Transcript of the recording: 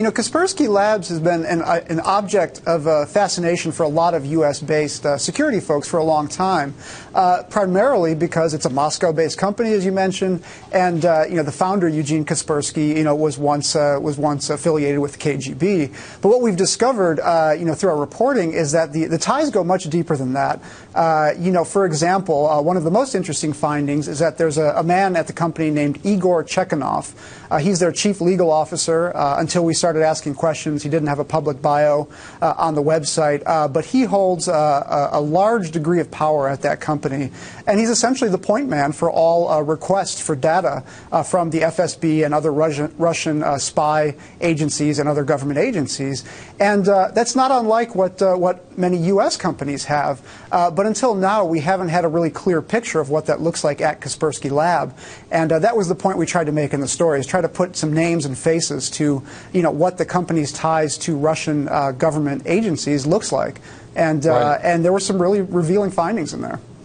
Kaspersky Labs has been an object of fascination for a lot of U.S.-based security folks for a long time, primarily because it's a Moscow-based company, as you mentioned, and the founder, Eugene Kaspersky, was once affiliated with the KGB. But what we've discovered, through our reporting, is that the ties go much deeper than that. For example, one of the most interesting findings is that there's a man at the company named Igor Chekhanov. He's their chief legal officer. Until we started asking questions, he didn't have a public bio on the website, but he holds a large degree of power at that company, and he's essentially the point man for all requests for data from the FSB and other Russian spy agencies and other government agencies. And that's not unlike what many U.S. companies have, but until now we haven't had a really clear picture of what that looks like at Kaspersky Lab, and that was the point we tried to make in the story, is try to put some names and faces to what the company's ties to Russian government agencies looks like, and there were some really revealing findings in there.